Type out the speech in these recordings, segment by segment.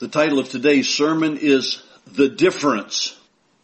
The title of today's sermon is The Difference.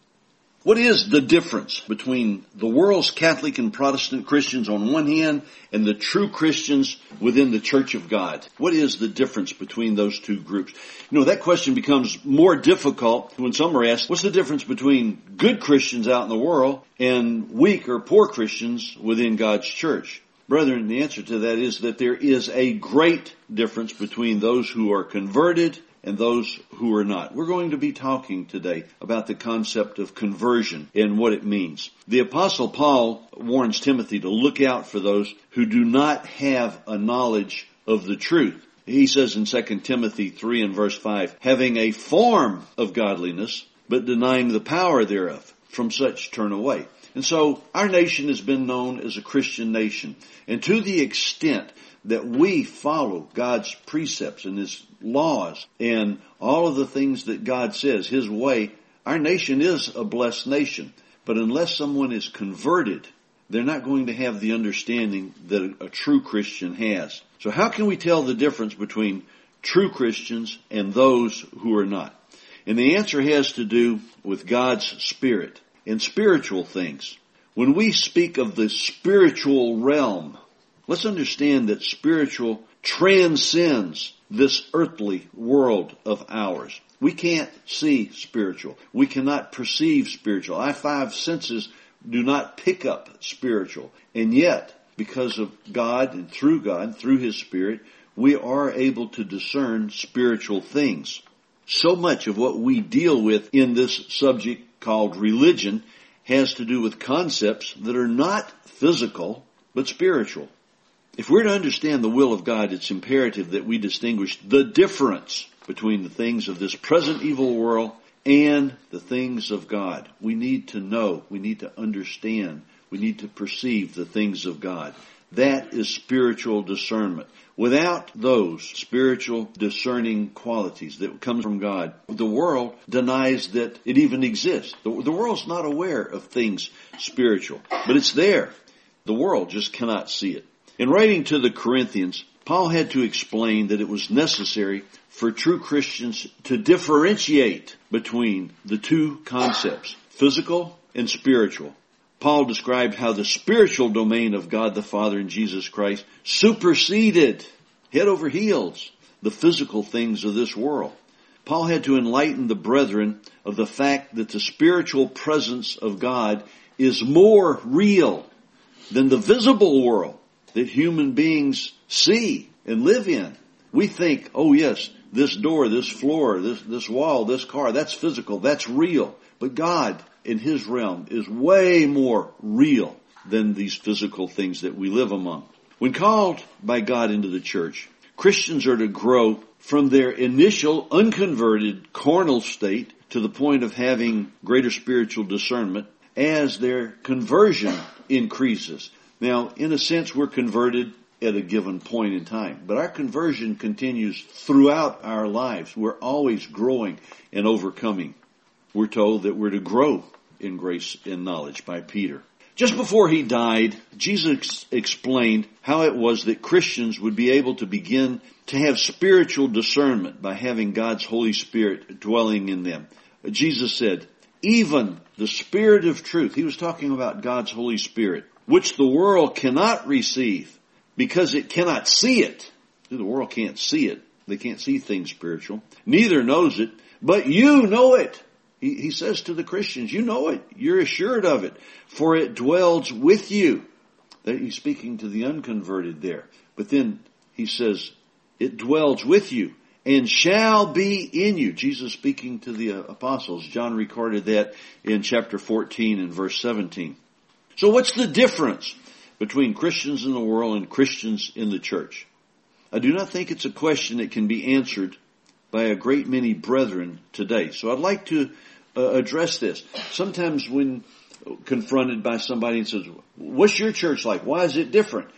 What is the difference between the world's Catholic and Protestant Christians on one hand and the true Christians within the Church of God? What is the difference between those two groups? You know, that question becomes more difficult when some are asked, what's the difference between good Christians out in the world and weak or poor Christians within God's church? Brethren, the answer to that is that there is a great difference between those who are converted and those who are not. We're going to be talking today about the concept of conversion and what it means. The Apostle Paul warns Timothy to look out for those who do not have a knowledge of the truth. He says in 2 Timothy 3 and verse 5, having a form of godliness, but denying the power thereof. From such turn away. And so our nation has been known as a Christian nation. And to the extent that we follow God's precepts and His laws and all of the things that God says, His way, our nation is a blessed nation. But unless someone is converted, they're not going to have the understanding that a true Christian has. So how can we tell the difference between true Christians and those who are not? And the answer has to do with God's Spirit and spiritual things. When we speak of the spiritual realm, let's understand that spiritual transcends this earthly world of ours. We can't see spiritual. We cannot perceive spiritual. Our five senses do not pick up spiritual. And yet, because of God, through His Spirit, we are able to discern spiritual things. So much of what we deal with in this subject called religion has to do with concepts that are not physical, but spiritual. If we're to understand the will of God, it's imperative that we distinguish the difference between the things of this present evil world and the things of God. We need to know, we need to understand, we need to perceive the things of God. That is spiritual discernment. Without those spiritual discerning qualities that come from God, the world denies that it even exists. The world's not aware of things spiritual, but it's there. The world just cannot see it. In writing to the Corinthians, Paul had to explain that it was necessary for true Christians to differentiate between the two concepts, physical and spiritual. Paul described how the spiritual domain of God the Father and Jesus Christ superseded, head over heels, the physical things of this world. Paul had to enlighten the brethren of the fact that the spiritual presence of God is more real than the visible world that human beings see and live in. We think, oh yes, this door, this floor, this wall, this car, that's physical, that's real. But God in His realm is way more real than these physical things that we live among. When called by God into the church, Christians are to grow from their initial unconverted carnal state to the point of having greater spiritual discernment as their conversion increases. Now, in a sense, we're converted at a given point in time, but our conversion continues throughout our lives. We're always growing and overcoming. We're told that we're to grow in grace and knowledge by Peter. Just before He died, Jesus explained how it was that Christians would be able to begin to have spiritual discernment by having God's Holy Spirit dwelling in them. Jesus said, even the Spirit of truth, He was talking about God's Holy Spirit, which the world cannot receive because it cannot see it. The world can't see it. They can't see things spiritual. Neither knows it, but you know it. He says to the Christians, you know it. You're assured of it, for it dwells with you. He's speaking to the unconverted there. But then He says, it dwells with you and shall be in you. Jesus speaking to the apostles. John recorded that in chapter 14 and verse 17. So what's the difference between Christians in the world and Christians in the church? I do not think it's a question that can be answered by a great many brethren today. So I'd like to address this. Sometimes when confronted by somebody and says, what's your church like? Why is it different?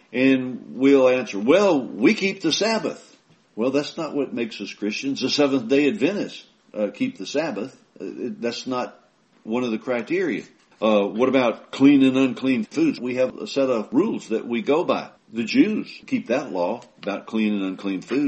And we'll answer, well, we keep the Sabbath. Well, that's not what makes us Christians. The Seventh-day Adventists keep the Sabbath. That's not one of the criteria. What about clean and unclean foods? We have a set of rules that we go by. The Jews keep that law about clean and unclean foods.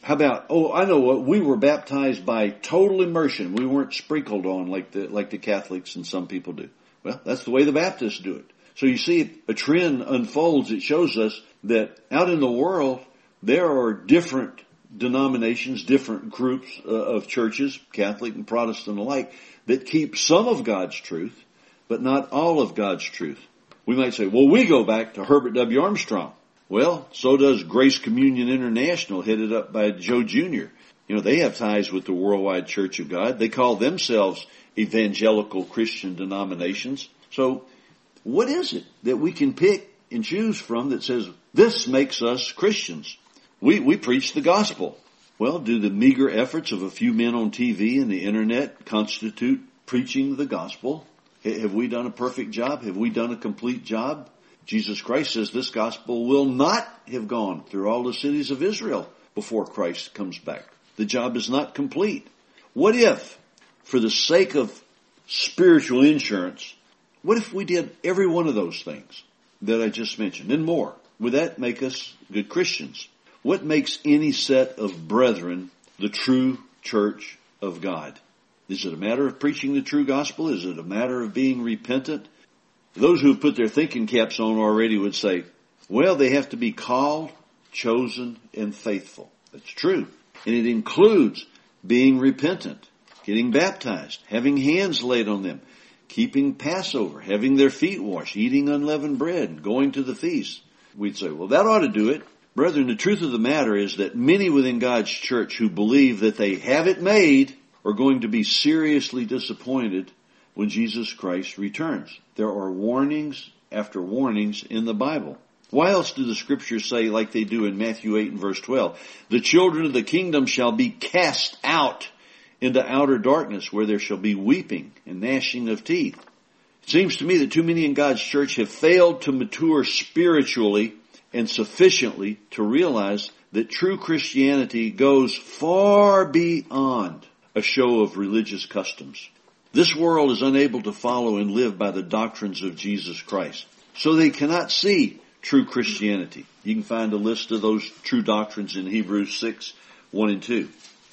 How about, I know what, we were baptized by total immersion. We weren't sprinkled on like the Catholics and some people do. Well, that's the way the Baptists do it. So you see a trend unfolds. It shows us that out in the world, there are different denominations, different groups of churches, Catholic and Protestant alike, that keep some of God's truth, but not all of God's truth. We might say, well, we go back to Herbert W. Armstrong. Well, so does Grace Communion International, headed up by Joe Jr. They have ties with the Worldwide Church of God. They call themselves evangelical Christian denominations. So what is it that we can pick and choose from that says, this makes us Christians? We preach the gospel. Well, do the meager efforts of a few men on TV and the internet constitute preaching the gospel? Have we done a perfect job? Have we done a complete job? Jesus Christ says this gospel will not have gone through all the cities of Israel before Christ comes back. The job is not complete. What if, for the sake of spiritual insurance, what if we did every one of those things that I just mentioned and more? Would that make us good Christians? What makes any set of brethren the true church of God? Is it a matter of preaching the true gospel? Is it a matter of being repentant? Those who have put their thinking caps on already would say, well, they have to be called, chosen, and faithful. That's true. And it includes being repentant, getting baptized, having hands laid on them, keeping Passover, having their feet washed, eating unleavened bread, going to the feast. We'd say, well, that ought to do it. Brethren, the truth of the matter is that many within God's church who believe that they have it made are going to be seriously disappointed when Jesus Christ returns. There are warnings after warnings in the Bible. Why else do the scriptures say, like they do in Matthew 8 and verse 12, the children of the kingdom shall be cast out into outer darkness, where there shall be weeping and gnashing of teeth? It seems to me that too many in God's church have failed to mature spiritually and sufficiently to realize that true Christianity goes far beyond a show of religious customs. This world is unable to follow and live by the doctrines of Jesus Christ, so they cannot see true Christianity. You can find a list of those true doctrines in Hebrews 6, 1 and 2.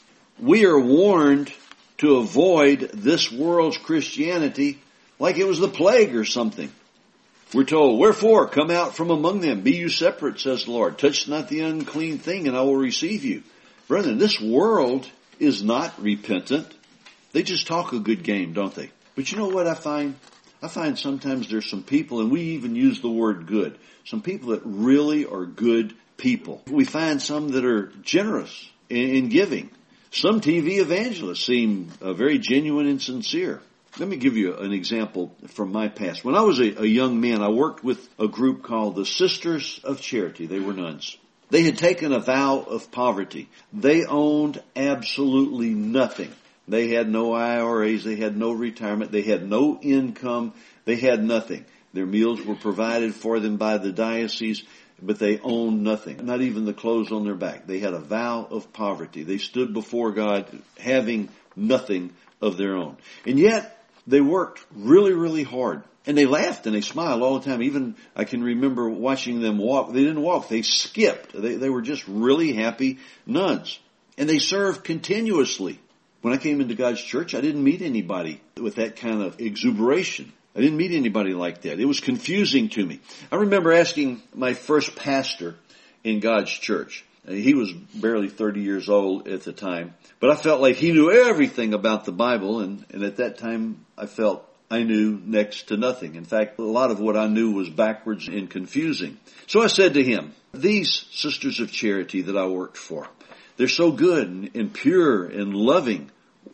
We are warned to avoid this world's Christianity like it was the plague or something. We're told, wherefore, come out from among them, be you separate, says the Lord. Touch not the unclean thing, and I will receive you. Brethren, this world is not repentant. They just talk a good game, don't they? But you know what I find? I find sometimes there's some people, and we even use the word good, some people that really are good people. We find some that are generous in giving. Some TV evangelists seem very genuine and sincere. Let me give you an example from my past. When I was a young man, I worked with a group called the Sisters of Charity. They were nuns. They had taken a vow of poverty. They owned absolutely nothing. They had no IRAs. They had no retirement. They had no income. They had nothing. Their meals were provided for them by the diocese, but they owned nothing, not even the clothes on their back. They had a vow of poverty. They stood before God having nothing of their own. And yet, they worked really, really hard. And they laughed and they smiled all the time. Even I can remember watching them walk. They didn't walk. They skipped. They were just really happy nuns. And they served continuously. When I came into God's church, I didn't meet anybody with that kind of exuberation. I didn't meet anybody like that. It was confusing to me. I remember asking my first pastor in God's church. He was barely 30 years old at the time. But I felt like he knew everything about the Bible. And at that time, I felt I knew next to nothing. In fact, a lot of what I knew was backwards and confusing. So I said to him, these Sisters of Charity that I worked for, they're so good and pure and loving.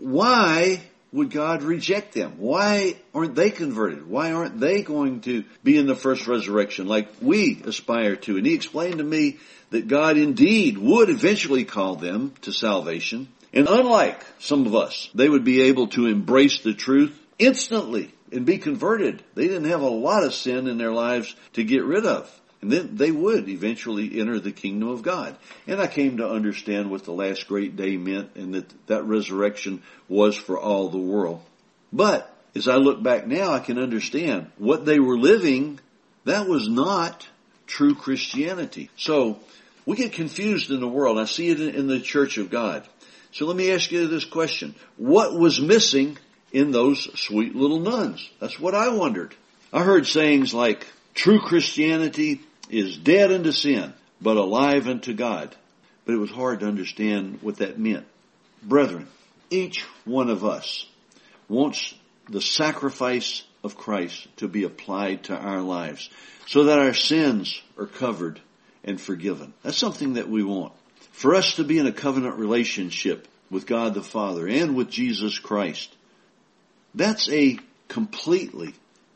Why would God reject them? Why aren't they converted? Why aren't they going to be in the first resurrection like we aspire to? And he explained to me that God indeed would eventually call them to salvation. And unlike some of us, they would be able to embrace the truth instantly and be converted. They didn't have a lot of sin in their lives to get rid of. And then they would eventually enter the kingdom of God. And I came to understand what the last great day meant and that resurrection was for all the world. But as I look back now, I can understand what they were living, that was not true Christianity. So We get confused in the world. I see it in the church of God. So let me ask you this question. What was missing in those sweet little nuns? That's what I wondered. I heard sayings like, true Christianity is dead unto sin, but alive unto God. But it was hard to understand what that meant. Brethren, each one of us wants the sacrifice of Christ to be applied to our lives so that our sins are covered and forgiven. That's something that we want. For us to be in a covenant relationship with God the Father and with Jesus Christ, that's a completely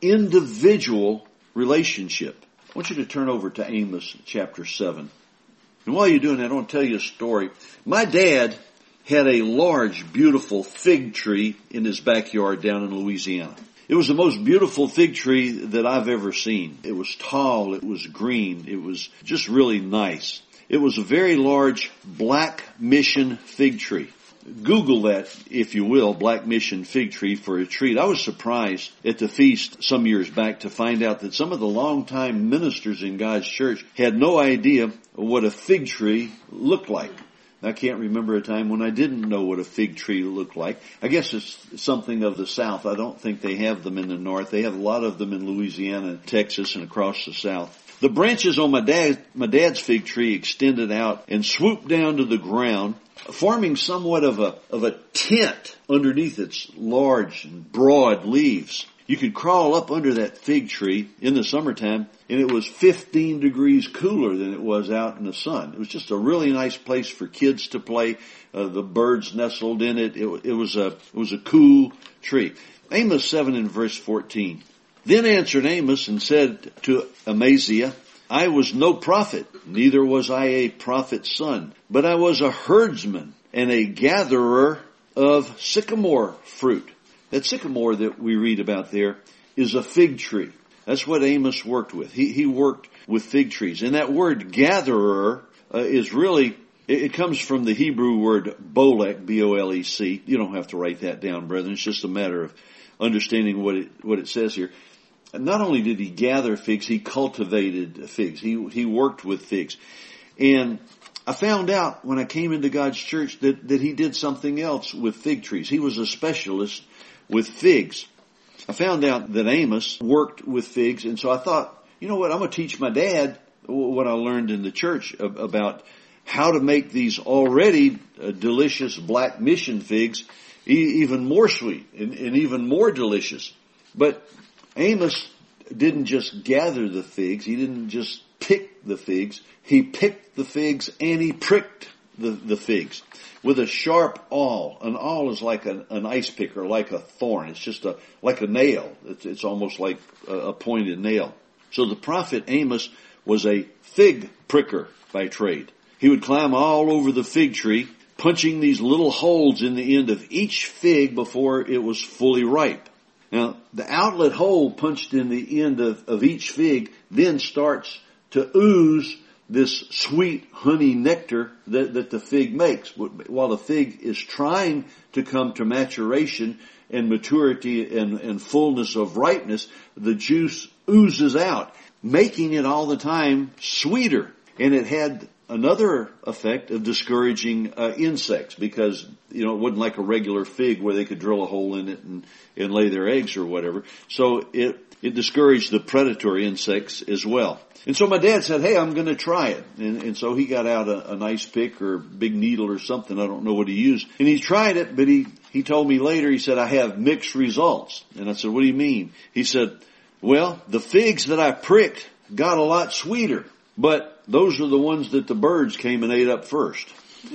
individual relationship. I want you to turn over to Amos chapter 7. And while you're doing that, I want to tell you a story. My dad had a large, beautiful fig tree in his backyard down in Louisiana. It was the most beautiful fig tree that I've ever seen. It was tall, it was green, it was just really nice. It was a very large Black Mission fig tree. Google that, if you will, Black Mission fig tree for a treat. I was surprised at the feast some years back to find out that some of the longtime ministers in God's church had no idea what a fig tree looked like. I can't remember a time when I didn't know what a fig tree looked like. I guess it's something of the South. I don't think they have them in the North. They have a lot of them in Louisiana, Texas, and across the South. The branches on my dad's fig tree extended out and swooped down to the ground, forming somewhat of a tent underneath its large and broad leaves. You could crawl up under that fig tree in the summertime, and it was 15 degrees cooler than it was out in the sun. It was just a really nice place for kids to play. The birds nestled in it. It was a cool tree. Amos 7 and verse 14. Then answered Amos and said to Amaziah, I was no prophet, neither was I a prophet's son, but I was a herdsman and a gatherer of sycamore fruit. That sycamore that we read about there is a fig tree. That's what Amos worked with. He worked with fig trees. And that word gatherer is really, it comes from the Hebrew word bolek, B-O-L-E-C. You don't have to write that down, brethren. It's just a matter of understanding what it says here. And not only did he gather figs, he cultivated figs. He worked with figs. And I found out when I came into God's church that he did something else with fig trees. He was a specialist with figs. I found out that Amos worked with figs, and so I thought, you know what, I'm going to teach my dad what I learned in the church about how to make these already delicious Black Mission figs even more sweet and even more delicious. But Amos didn't just gather the figs. He didn't just pick the figs. He picked the figs and he pricked the figs with a sharp awl. An awl is like an ice picker, like a thorn. It's just like a nail. It's almost like a pointed nail. So the prophet Amos was a fig pricker by trade. He would climb all over the fig tree, punching these little holes in the end of each fig before it was fully ripe. Now, the outlet hole punched in the end of each fig then starts to ooze this sweet honey nectar that the fig makes. While the fig is trying to come to maturation and maturity and fullness of ripeness, the juice oozes out, making it all the time sweeter. And it had another effect of discouraging insects, because it wasn't like a regular fig where they could drill a hole in it and lay their eggs or whatever. So it discouraged the predatory insects as well. And so my dad said, hey, I'm going to try it. And so he got out a nice pick or big needle or something. I don't know what he used. And he tried it, but he told me later, he said, I have mixed results. And I said, what do you mean? He said, well, the figs that I pricked got a lot sweeter, but those are the ones that the birds came and ate up first.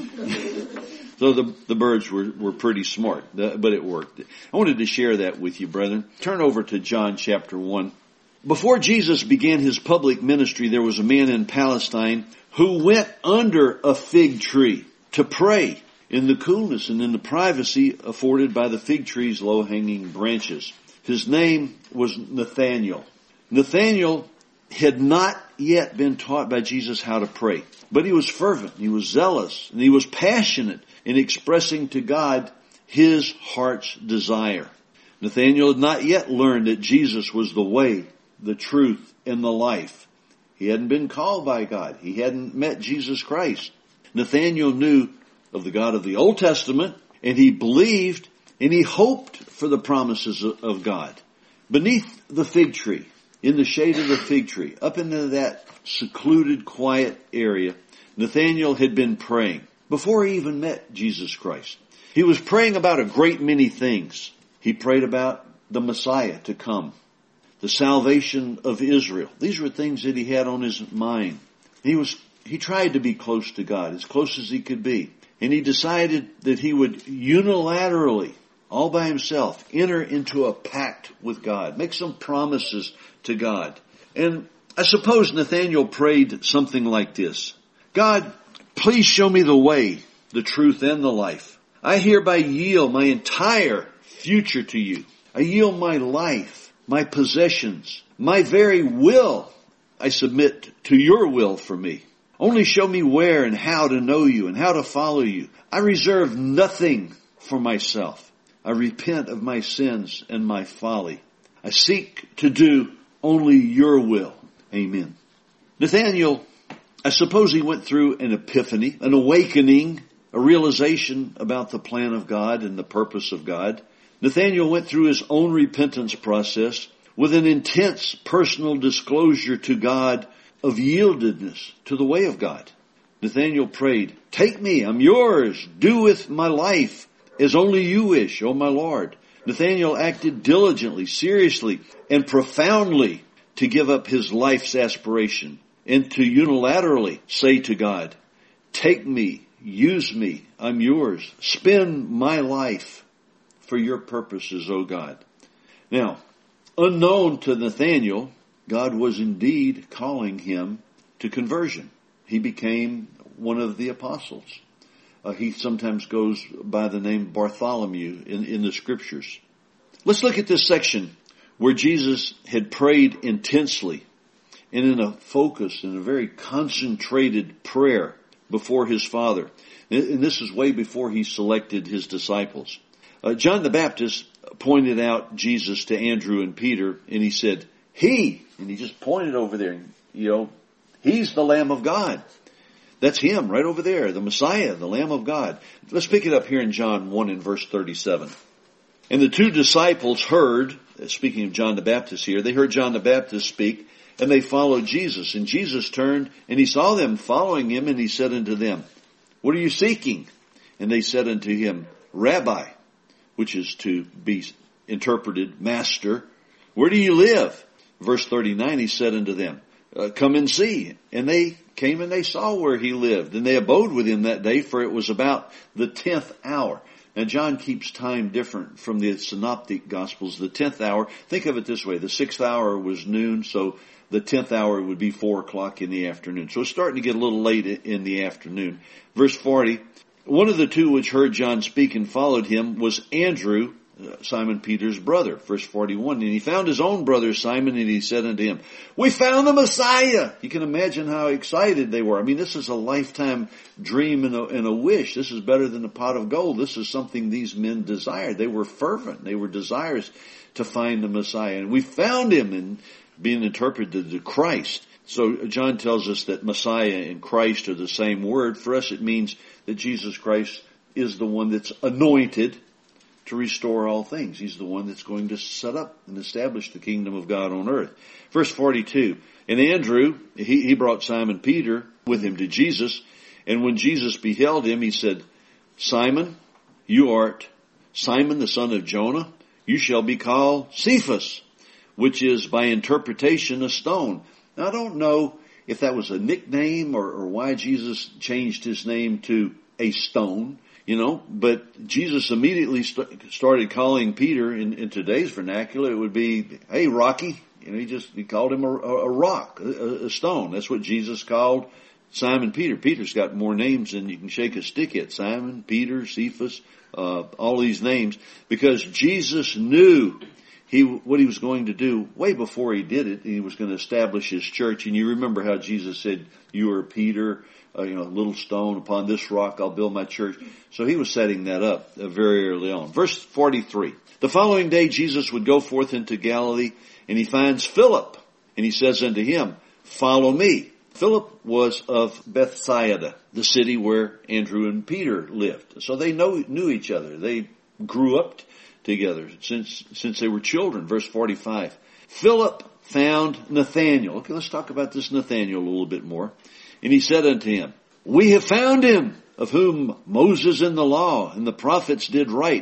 So the birds were pretty smart, but it worked. I wanted to share that with you, brethren. Turn over to John chapter 1. Before Jesus began his public ministry, there was a man in Palestine who went under a fig tree to pray in the coolness and in the privacy afforded by the fig tree's low-hanging branches. His name was Nathanael. Nathanael had not yet been taught by Jesus how to pray, but he was fervent, he was zealous, and he was passionate in expressing to God his heart's desire. Nathanael had not yet learned that Jesus was the way, the truth, and the life. He hadn't been called by God. He hadn't met Jesus Christ. Nathanael knew of the God of the Old Testament, and he believed and he hoped for the promises of God. Beneath the fig tree, in the shade of the fig tree, up into that secluded, quiet area, Nathanael had been praying before he even met Jesus Christ. He was praying about a great many things. He prayed about the Messiah to come, the salvation of Israel. These were things that he had on his mind. He tried to be close to God, as close as he could be. And he decided that he would unilaterally, all by himself, enter into a pact with God, make some promises to God. And I suppose Nathanael prayed something like this: God, please show me the way, the truth, and the life. I hereby yield my entire future to you. I yield my life, my possessions, my very will. I submit to your will for me. Only show me where and how to know you and how to follow you. I reserve nothing for myself. I repent of my sins and my folly. I seek to do only your will. Amen. Nathanael, I suppose he went through an epiphany, an awakening, a realization about the plan of God and the purpose of God. Nathanael went through his own repentance process with an intense personal disclosure to God of yieldedness to the way of God. Nathanael prayed, take me, I'm yours. Do with my life as only you wish, O my Lord. Nathanael acted diligently, seriously, and profoundly to give up his life's aspiration and to unilaterally say to God, take me, use me, I'm yours. Spend my life for your purposes, O God. Now, unknown to Nathanael, God was indeed calling him to conversion. He became one of the apostles. He sometimes goes by the name Bartholomew in the scriptures. Let's look at this section where Jesus had prayed intensely and in a focus, in a very concentrated prayer before his Father. And this is way before he selected his disciples. John the Baptist pointed out Jesus to Andrew and Peter, and he said, and he just pointed over there, he's the Lamb of God. That's him right over there, the Messiah, the Lamb of God. Let's pick it up here in John 1 and verse 37. And the two disciples heard, speaking of John the Baptist here, they heard John the Baptist speak, and they followed Jesus. And Jesus turned, and he saw them following him, and he said unto them, what are you seeking? And they said unto him, Rabbi, which is to be interpreted, Master, where do you live? Verse 39, he said unto them, come and see. And they came and they saw where he lived. And they abode with him that day, for it was about the 10th hour. Now John keeps time different from the synoptic gospels. The 10th hour, think of it this way, the 6th hour was noon, so the 10th hour would be 4 o'clock in the afternoon. So it's starting to get a little late in the afternoon. Verse 40, one of the two which heard John speak and followed him was Andrew, Simon Peter's brother. Verse 41, and he found his own brother Simon, and he said unto him, we found the Messiah. You can imagine how excited they were. I mean, this is a lifetime dream and a wish. This is better than a pot of gold. This is something these men desired. They were fervent. They were desirous to find the Messiah. And we found him, and being interpreted to Christ. So John tells us that Messiah and Christ are the same word. For us, it means that Jesus Christ is the one that's anointed to restore all things. He's the one that's going to set up and establish the kingdom of God on earth. Verse 42, and Andrew, he brought Simon Peter with him to Jesus, and when Jesus beheld him, he said, Simon, you art Simon the son of Jonah, you shall be called Cephas, which is by interpretation a stone. Now I don't know if that was a nickname or why Jesus changed his name to a stone. But Jesus immediately started calling Peter in today's vernacular. It would be, hey, Rocky. He called him a rock, a stone. That's what Jesus called Simon Peter. Peter's got more names than you can shake a stick at. Simon, Peter, Cephas, all these names. Because Jesus knew what he was going to do way before he did it. He was going to establish his church. And you remember how Jesus said, you are Peter, a little stone, upon this rock I'll build my church. So he was setting that up very early on. Verse 43. The following day Jesus would go forth into Galilee, and he finds Philip, and he says unto him, follow me. Philip was of Bethsaida, the city where Andrew and Peter lived. So they knew each other. They grew up together since they were children. Verse 45. Philip found Nathanael. Okay, let's talk about this Nathanael a little bit more. And he said unto him, we have found him, of whom Moses in the law and the prophets did write,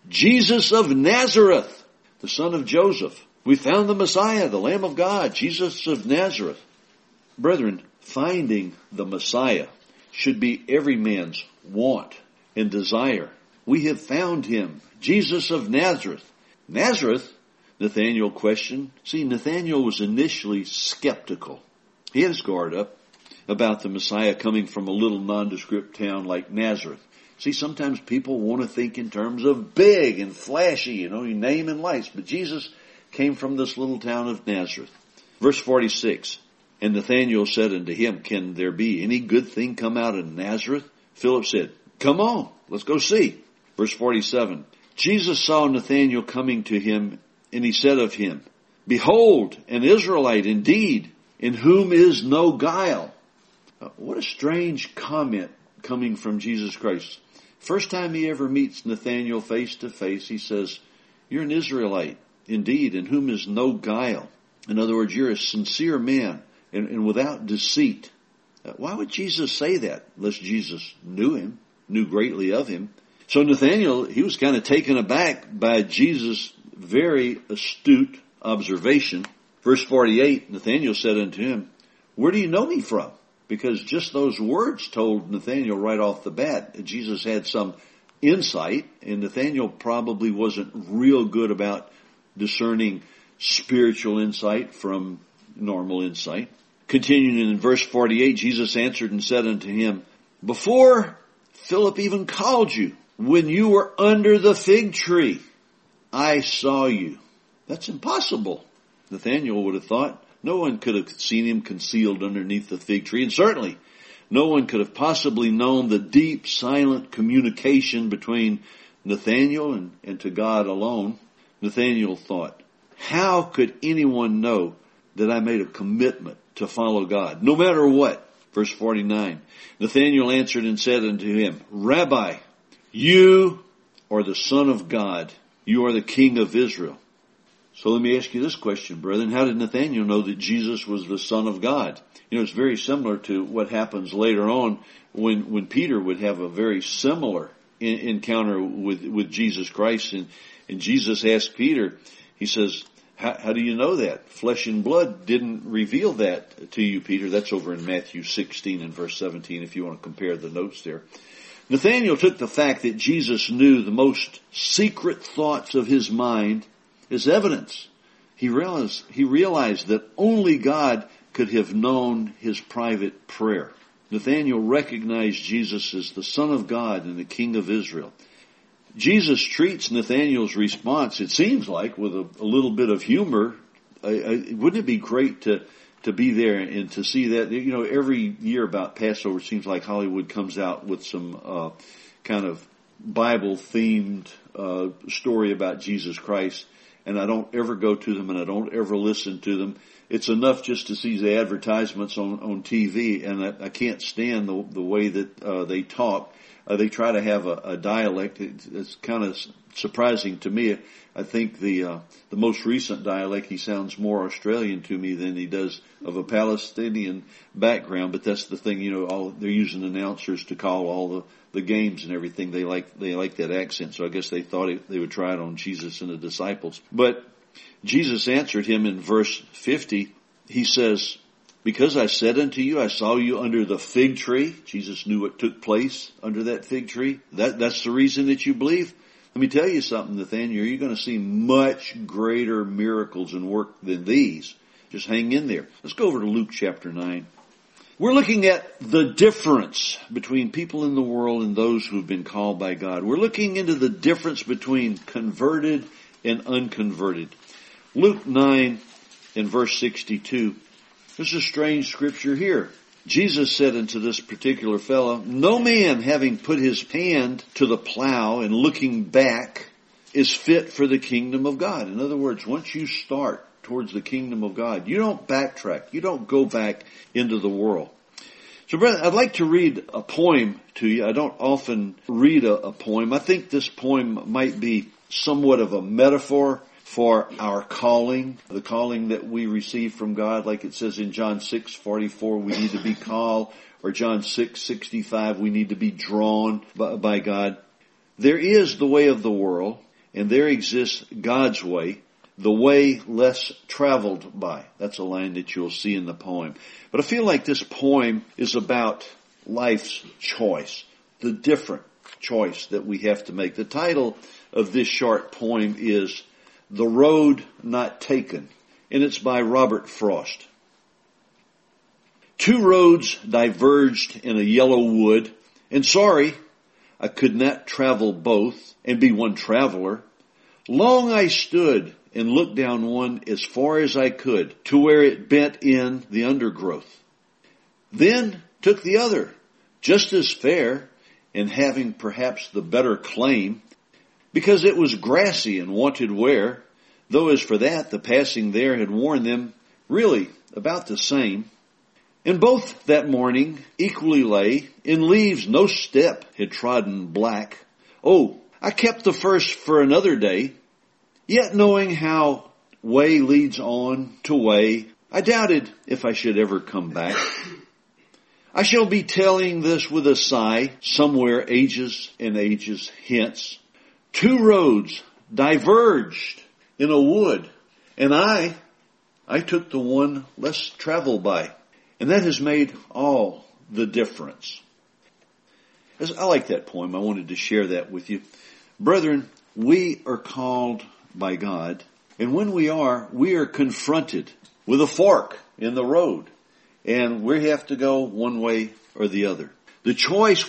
Jesus of Nazareth, the son of Joseph. We found the Messiah, the Lamb of God, Jesus of Nazareth. Brethren, finding the Messiah should be every man's want and desire. We have found him, Jesus of Nazareth. Nazareth? Nathanael questioned. See, Nathanael was initially skeptical. He had his guard up about the Messiah coming from a little nondescript town like Nazareth. See, sometimes people want to think in terms of big and flashy, you name and lights. But Jesus came from this little town of Nazareth. Verse 46. And Nathanael said unto him, can there be any good thing come out of Nazareth? Philip said, come on, let's go see. Verse 47. Jesus saw Nathanael coming to him, and he said of him, behold, an Israelite indeed, in whom is no guile. What a strange comment coming from Jesus Christ. First time he ever meets Nathanael face to face, he says, you're an Israelite indeed, in whom is no guile. In other words, you're a sincere man and without deceit. Why would Jesus say that? Unless Jesus knew him, knew greatly of him. So Nathanael, he was kind of taken aback by Jesus' very astute observation. Verse 48, Nathanael said unto him, where do you know me from? Because just those words told Nathanael right off the bat that Jesus had some insight, and Nathanael probably wasn't real good about discerning spiritual insight from normal insight. Continuing in verse 48, Jesus answered and said unto him, before Philip even called you, when you were under the fig tree, I saw you. That's impossible, Nathanael would have thought. No one could have seen him concealed underneath the fig tree, and certainly no one could have possibly known the deep, silent communication between Nathanael and to God alone. Nathanael thought, how could anyone know that I made a commitment to follow God, no matter what? Verse 49, Nathanael answered and said unto him, Rabbi, you are the Son of God. You are the King of Israel. So let me ask you this question, brethren. How did Nathanael know that Jesus was the Son of God? It's very similar to what happens later on when Peter would have a very similar encounter with Jesus Christ. And Jesus asked Peter, he says, how do you know that? Flesh and blood didn't reveal that to you, Peter. That's over in Matthew 16 and verse 17, if you want to compare the notes there. Nathanael took the fact that Jesus knew the most secret thoughts of his mind as evidence. He realized that only God could have known his private prayer. Nathanael recognized Jesus as the Son of God and the King of Israel. Jesus treats Nathanael's response, it seems like, with a little bit of humor. Wouldn't it be great to be there and to see that? Every year about Passover, it seems like Hollywood comes out with some kind of Bible-themed story about Jesus Christ. And I don't ever go to them, and I don't ever listen to them. It's enough just to see the advertisements on TV, and I can't stand the way that they talk. They try to have a dialect. It's kind of surprising to me. I think the most recent dialect, he sounds more Australian to me than he does of a Palestinian background. But that's the thing, they're using announcers to call all the games and everything. They like that accent. So I guess they thought they would try it on Jesus and the disciples. But Jesus answered him in verse 50. He says, because I said unto you, I saw you under the fig tree. Jesus knew what took place under that fig tree. That's the reason that you believe. Let me tell you something, Nathanael. You're going to see much greater miracles and work than these. Just hang in there. Let's go over to Luke chapter 9. We're looking at the difference between people in the world and those who have been called by God. We're looking into the difference between converted and unconverted. Luke 9 and verse 62. There's a strange scripture here. Jesus said unto this particular fellow, no man having put his hand to the plow and looking back is fit for the kingdom of God. In other words, once you start towards the kingdom of God. You don't backtrack. You don't go back into the world. So, brother, I'd like to read a poem to you. I don't often read a poem. I think this poem might be somewhat of a metaphor for our calling, the calling that we receive from God. Like it says in John 6:44, we need to be called, or John 6:65, we need to be drawn by God. There is the way of the world, and there exists God's way, the way less traveled by. That's a line that you'll see in the poem. But I feel like this poem is about life's choice, the different choice that we have to make. The title of this short poem is The Road Not Taken, and it's by Robert Frost. Two roads diverged in a yellow wood, and sorry, I could not travel both and be one traveler. Long I stood and looked down one as far as I could to where it bent in the undergrowth. Then took the other, just as fair and having perhaps the better claim, because it was grassy and wanted wear, though as for that the passing there had worn them really about the same. And both that morning equally lay, in leaves no step had trodden black. Oh, I kept the first for another day, yet knowing how way leads on to way, I doubted if I should ever come back. I shall be telling this with a sigh, somewhere ages and ages hence. Two roads diverged in a wood, and I took the one less traveled by. And that has made all the difference. I like that poem. I wanted to share that with you. Brethren, we are called by God, and when we are confronted with a fork in the road, and we have to go one way or the other. The choice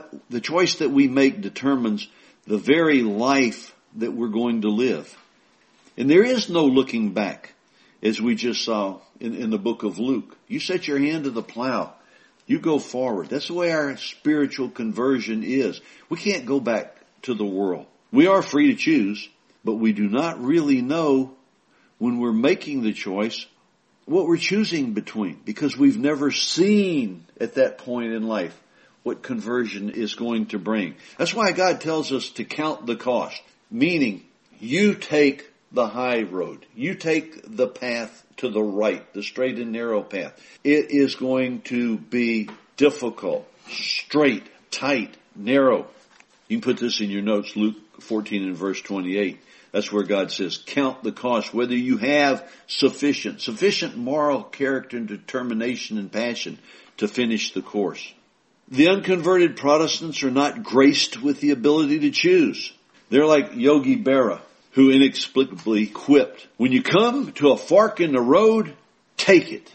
that we make determines the very life that we're going to live. And there is no looking back, as we just saw in the book of Luke. You set your hand to the plow. You go forward. That's the way our spiritual conversion is. We can't go back to the world. We are free to choose, but we do not really know when we're making the choice what we're choosing between, because we've never seen at that point in life what conversion is going to bring. That's why God tells us to count the cost, meaning you take the high road. You take the path to the right, the straight and narrow path. It is going to be difficult, straight, tight, narrow. You can put this in your notes, Luke 14 and verse 28. That's where God says, count the cost, whether you have sufficient moral character and determination and passion to finish the course. The unconverted Protestants are not graced with the ability to choose. They're like Yogi Berra, who inexplicably quipped, when you come to a fork in the road, take it.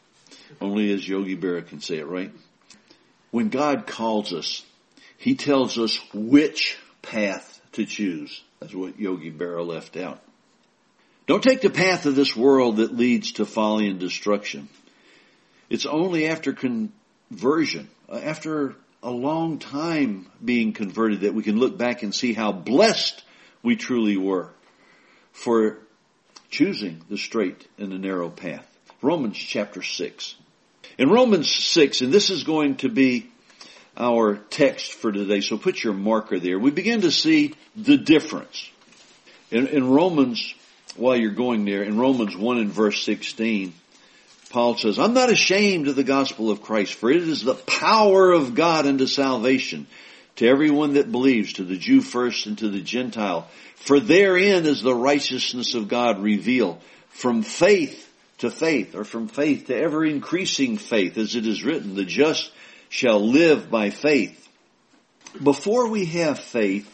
Only as Yogi Berra can say it, right? When God calls us, He tells us which path to choose. That's what Yogi Berra left out. Don't take the path of this world that leads to folly and destruction. It's only after conversion, after a long time being converted, that we can look back and see how blessed we truly were for choosing the straight and the narrow path. Romans chapter 6. In Romans 6, and this is going to be our text for today, so put your marker there. We begin to see the difference. In Romans, while you're going there, in Romans 1 and verse 16, Paul says, I'm not ashamed of the gospel of Christ, for it is the power of God unto salvation to everyone that believes, to the Jew first and to the Gentile. For therein is the righteousness of God revealed, from faith to faith, or from faith to ever increasing faith, as it is written, the just shall live by faith. Before we have faith,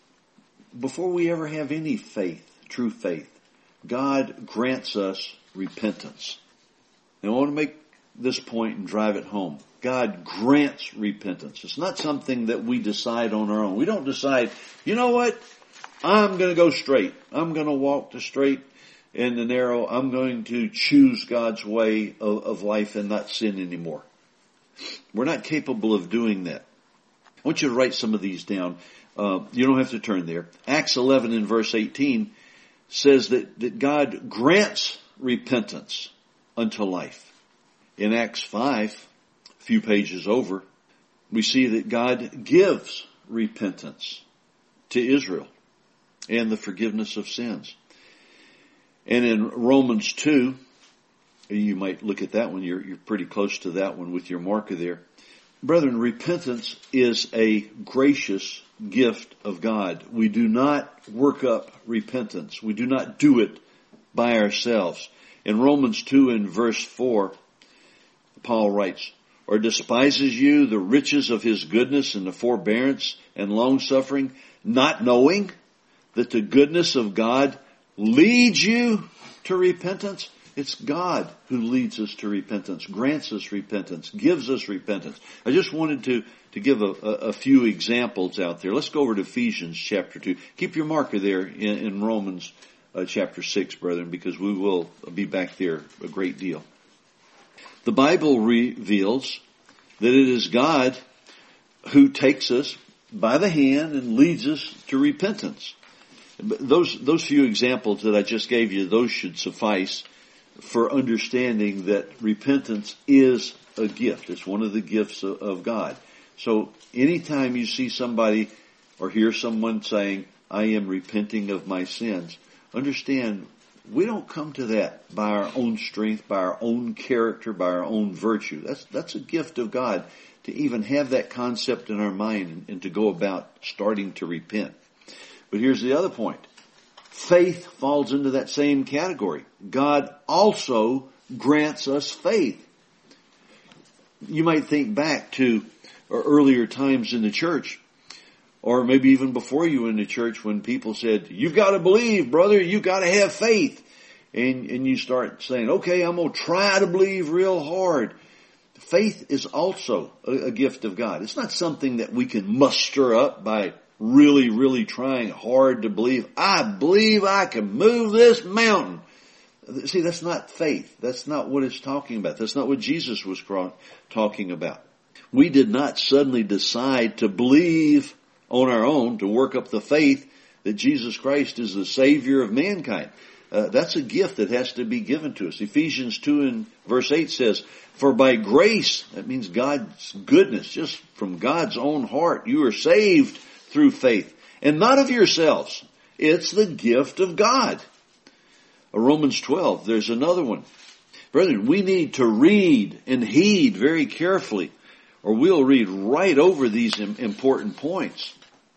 before we ever have any faith, true faith, God grants us repentance. Now I want to make this point and drive it home. God grants repentance. It's not something that we decide on our own. We don't decide, you know what? I'm going to go straight. I'm going to walk the straight and the narrow. I'm going to choose God's way of life and not sin anymore. We're not capable of doing that. I want you to write some of these down. You don't have to turn there. Acts 11 and verse 18 says that God grants repentance unto life. In Acts 5, a few pages over, we see that God gives repentance to Israel and the forgiveness of sins. And in Romans 2, you might look at that one. You're pretty close to that one with your marker there. Brethren, repentance is a gracious gift of God. We do not work up repentance. We do not do it by ourselves. In Romans 2 and verse 4, Paul writes, "Or despises you the riches of his goodness and the forbearance and long-suffering, not knowing that the goodness of God leads you to repentance?" It's God who leads us to repentance, grants us repentance, gives us repentance. I just wanted to give a few examples out there. Let's go over to Ephesians chapter 2. Keep your marker there in Romans chapter 6, brethren, because we will be back there a great deal. The Bible reveals that it is God who takes us by the hand and leads us to repentance. Those few examples that I just gave you, those should suffice for understanding that repentance is a gift. It's one of the gifts of God. So anytime you see somebody or hear someone saying, "I am repenting of my sins," understand we don't come to that by our own strength, by our own character, by our own virtue. That's a gift of God to even have that concept in our mind and to go about starting to repent. But here's the other point. Faith falls into that same category. God also grants us faith. You might think back to earlier times in the church, or maybe even before you were in the church, when people said, "You've got to believe, brother, you've got to have faith." And you start saying, "Okay, I'm going to try to believe real hard." Faith is also a gift of God. It's not something that we can muster up by really, really trying hard to believe. I believe I can move this mountain. See, that's not faith. That's not what it's talking about. That's not what Jesus was talking about. We did not suddenly decide to believe on our own, to work up the faith that Jesus Christ is the Savior of mankind. That's a gift that has to be given to us. Ephesians 2 and verse 8 says, "For by grace," that means God's goodness, just from God's own heart, "you are saved through faith, and not of yourselves. It's the gift of God." Romans 12, there's another one. Brethren, we need to read and heed very carefully, or we'll read right over these important points.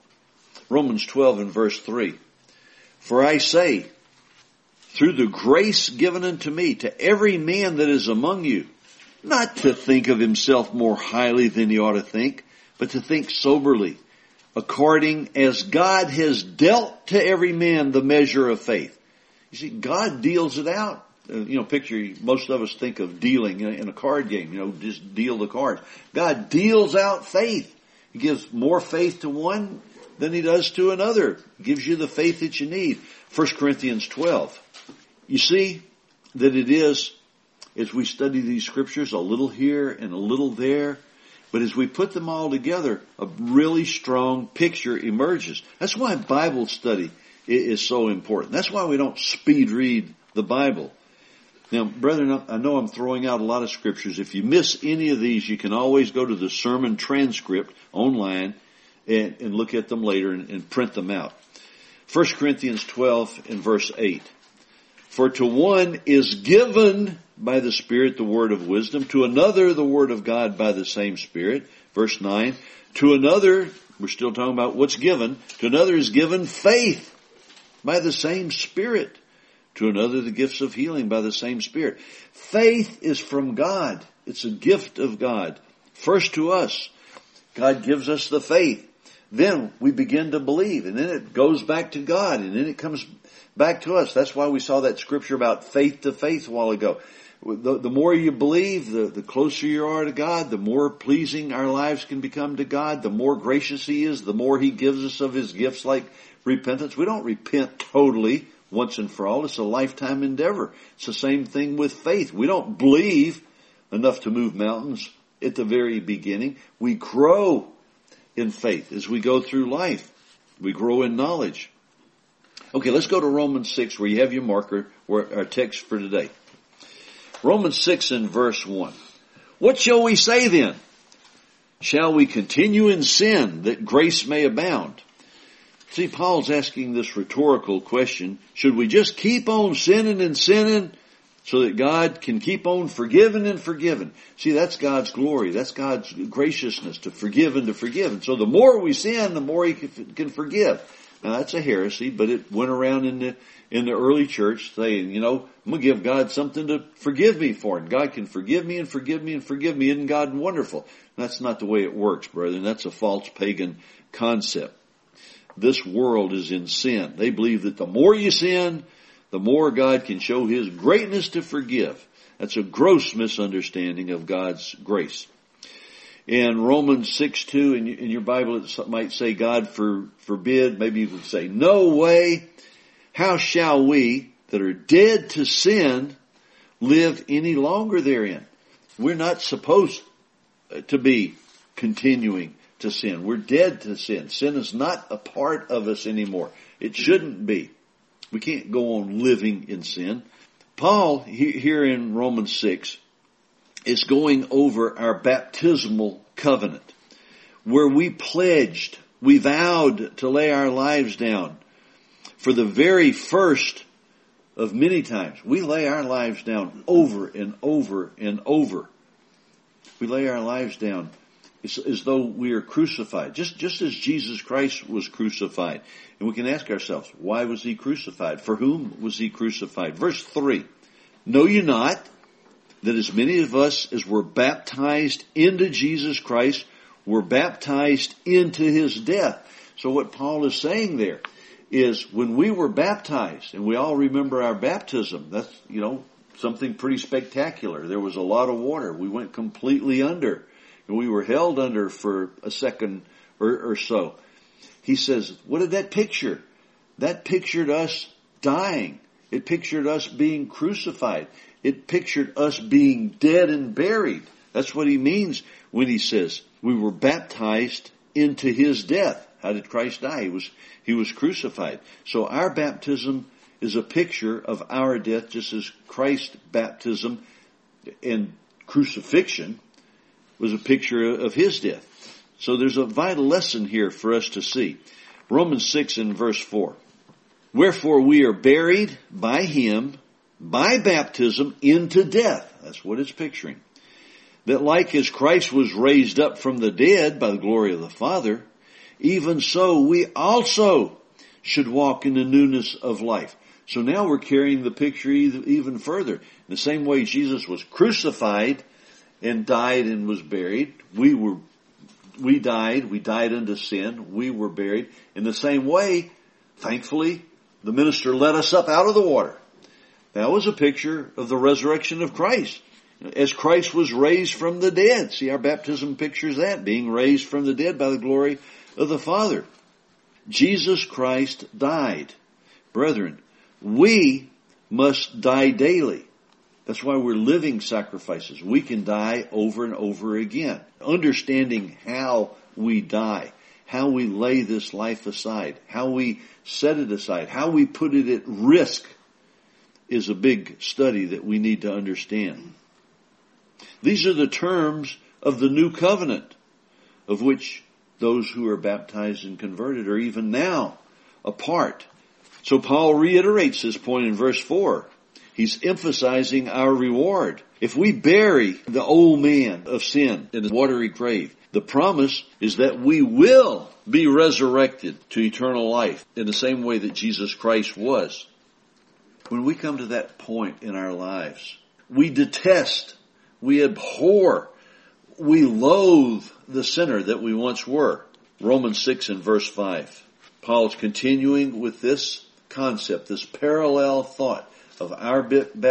Romans 12 and verse 3. "For I say, through the grace given unto me, to every man that is among you, not to think of himself more highly than he ought to think, but to think soberly, according as God has dealt to every man the measure of faith." You see, God deals it out. Picture, most of us think of dealing in a card game, just deal the cards. God deals out faith. He gives more faith to one than he does to another. He gives you the faith that you need. 1 Corinthians 12. You see that it is, as we study these scriptures, a little here and a little there, but as we put them all together, a really strong picture emerges. That's why Bible study is so important. That's why we don't speed read the Bible. Now, brethren, I know I'm throwing out a lot of scriptures. If you miss any of these, you can always go to the sermon transcript online and look at them later and print them out. 1 Corinthians 12 and verse 8. "For to one is given by the Spirit the word of wisdom, to another the word of God by the same Spirit." Verse 9. "To another," we're still talking about what's given, "to another is given faith by the same Spirit. To another the gifts of healing by the same Spirit." Faith is from God. It's a gift of God. First to us. God gives us the faith. Then we begin to believe, and then it goes back to God, and then it comes back to us. That's why we saw that scripture about faith to faith a while ago. The more you believe, the closer you are to God, the more pleasing our lives can become to God, the more gracious He is, the more He gives us of His gifts like repentance. We don't repent totally once and for all. It's a lifetime endeavor. It's the same thing with faith. We don't believe enough to move mountains at the very beginning. We grow in faith as we go through life. We grow in knowledge. Okay, let's go to Romans 6 where you have your marker, where our text for today. Romans 6 and verse 1. What shall we say then? Shall we continue in sin that grace may abound? See, Paul's asking this rhetorical question. Should we just keep on sinning and sinning so that God can keep on forgiving and forgiving? See, that's God's glory. That's God's graciousness, to forgive and to forgive. And so the more we sin, the more He can forgive. Now that's a heresy, but it went around in the early church saying, I'm going to give God something to forgive me for. And God can forgive me and forgive me and forgive me. Isn't God wonderful? That's not the way it works, brethren. That's a false pagan concept. This world is in sin. They believe that the more you sin, the more God can show His greatness to forgive. That's a gross misunderstanding of God's grace. In Romans 6:2, in your Bible it might say, God forbid, maybe you would say, no way. How shall we that are dead to sin live any longer therein? We're not supposed to be continuing to sin. We're dead to sin. Sin is not a part of us anymore. It shouldn't be. We can't go on living in sin. Paul, here in Romans 6, is going over our baptismal covenant, where we pledged, we vowed to lay our lives down for the very first of many times. We lay our lives down over and over and over. We lay our lives down as though we are crucified, just as Jesus Christ was crucified. And we can ask ourselves, why was He crucified? For whom was He crucified? Verse 3, know you not that as many of us as were baptized into Jesus Christ were baptized into His death? So what Paul is saying there is, when we were baptized, and we all remember our baptism, that's, something pretty spectacular. There was a lot of water. We went completely under. And we were held under for a second or so. He says, what did that picture? That pictured us dying. It pictured us being crucified. It pictured us being dead and buried. That's what he means when he says we were baptized into His death. How did Christ die? He was crucified. So our baptism is a picture of our death, just as Christ's baptism and crucifixion was a picture of His death. So there's a vital lesson here for us to see. Romans 6 and verse 4. Wherefore we are buried by Him by baptism into death. That's what it's picturing. That like as Christ was raised up from the dead by the glory of the Father, even so we also should walk in the newness of life. So now we're carrying the picture even further. In the same way Jesus was crucified and died and was buried, we died unto sin, we were buried. In the same way, thankfully, the minister led us up out of the water. That was a picture of the resurrection of Christ. As Christ was raised from the dead. See, our baptism pictures that, being raised from the dead by the glory of the Father. Jesus Christ died. Brethren, we must die daily. That's why we're living sacrifices. We can die over and over again. Understanding how we die, how we lay this life aside, how we set it aside, how we put it at risk is a big study that we need to understand. These are the terms of the new covenant, of which those who are baptized and converted are even now a part. So Paul reiterates this point in verse 4. He's emphasizing our reward. If we bury the old man of sin in the watery grave, the promise is that we will be resurrected to eternal life in the same way that Jesus Christ was. When we come to that point in our lives, we detest, we abhor, we loathe the sinner that we once were. Romans 6 and verse 5. Paul's continuing with this concept, this parallel thought of our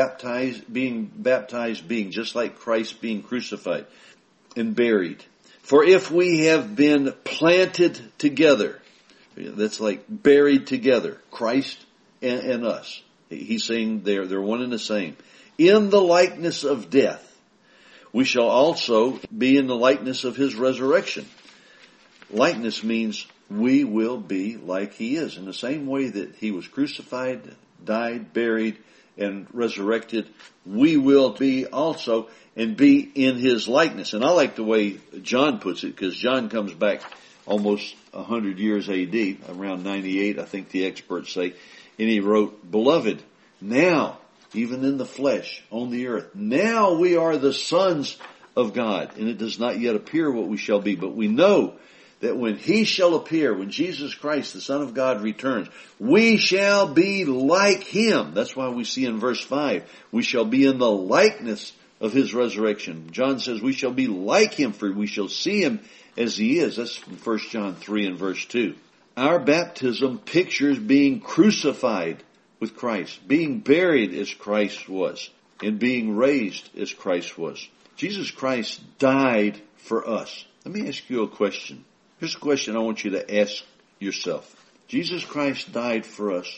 being just like Christ being crucified and buried. For if we have been planted together, that's like buried together, Christ and us. He's saying they're one and the same. In the likeness of death, we shall also be in the likeness of His resurrection. Likeness means we will be like He is. In the same way that He was crucified, died, buried, and resurrected, we will be also and be in His likeness. And I like the way John puts it, because John comes back almost 100 years AD, around 98, I think the experts say, and he wrote, "Beloved, now, even in the flesh, on the earth, now we are the sons of God, and it does not yet appear what we shall be, but we know that when He shall appear, when Jesus Christ, the Son of God, returns, we shall be like Him." That's why we see in verse 5, we shall be in the likeness of His resurrection. John says we shall be like Him, for we shall see Him as He is. That's from 1 John 3 and verse 2. Our baptism pictures being crucified with Christ, being buried as Christ was, and being raised as Christ was. Jesus Christ died for us. Let me ask you a question. Here's a question I want you to ask yourself. Jesus Christ died for us.